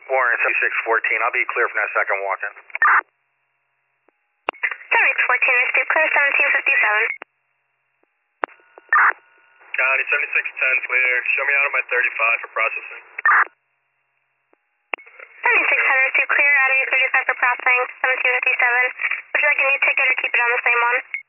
Warren 7614. I'll be clear from that second walk-in. 7614, I stay clear, 1757. County 7610, clear. Show me out of my 35 for processing. 7600, stay clear, out of your 35 for processing, 1757. Would you like a new ticket or keep it on the same one?